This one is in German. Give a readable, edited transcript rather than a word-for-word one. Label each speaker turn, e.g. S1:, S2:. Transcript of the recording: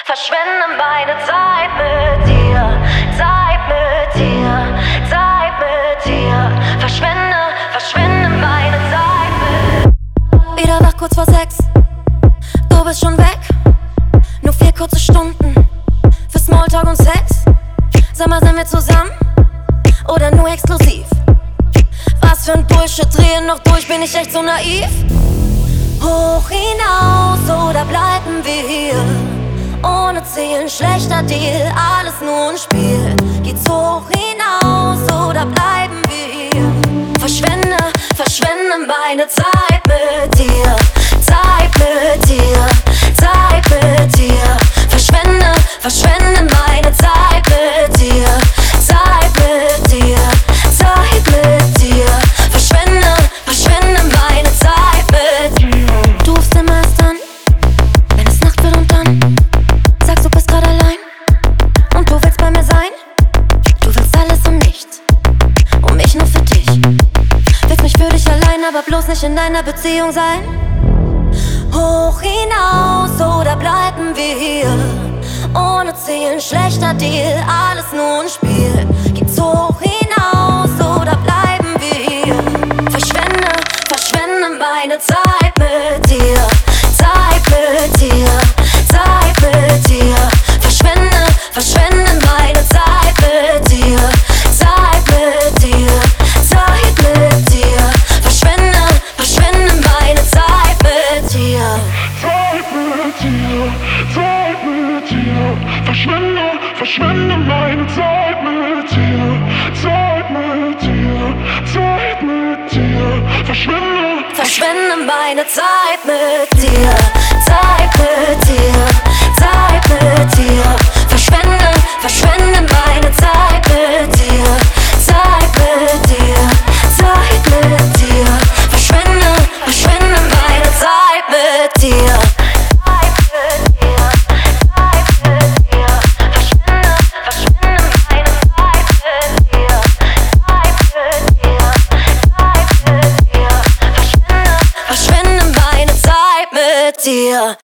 S1: verschwende meine Zeit mit dir, Zeit mit dir, Zeit mit dir. Verschwende meine Zeit mit. Wieder wach kurz vor 6, du bist schon weg. Nur 4 kurze Stunden für Smalltalk und Sex. Sag mal, sind wir zusammen oder nur exklusiv? Was für ein Bullshit, drehen noch durch, bin ich echt so naiv? Hoch hinaus oder bleiben wir hier? Ohne Ziel, schlechter Deal, alles nur ein Spiel. Geht's hoch hinaus oder bleiben wir hier? Verschwende meine Zeit mit dir, Zeit mit dir, Zeit mit dir. Verschwende meine Zeit mit dir, Zeit mit dir, Zeit mit dir. Verschwende meine Zeit mit dir. Du rufst immer erst an, wenn es Nacht wird, und dann sagst du bist grad allein und du willst bei mir sein. Du willst alles und nichts und mich nur für dich. Willst mich für dich allein, aber bloß nicht in einer Beziehung sein. Hoch hinaus oder bleiben wir hier? Ohne Ziel, schlechter Deal, alles nur ein Spiel. Geht's hoch hinaus oder bleiben wir hier? Verschwende meine Zeit mit dir, Zeit mit dir, Zeit mit dir. Verschwende meine Zeit mit dir, Zeit mit dir, Zeit mit dir. Verschwende meine Zeit mit dir.
S2: Zeit mit dir, Zeit mit dir. Verschwende meine Zeit mit dir, Zeit mit dir, Zeit mit dir.
S1: Verschwende meine Zeit mit dir, Zeit mit dir, Zeit mit dir. Verschwende meine Zeit mit dir, Zeit mit dir, Zeit mit dir. Verschwende meine Zeit mit dir. Verschwende meine Zeit mit dir.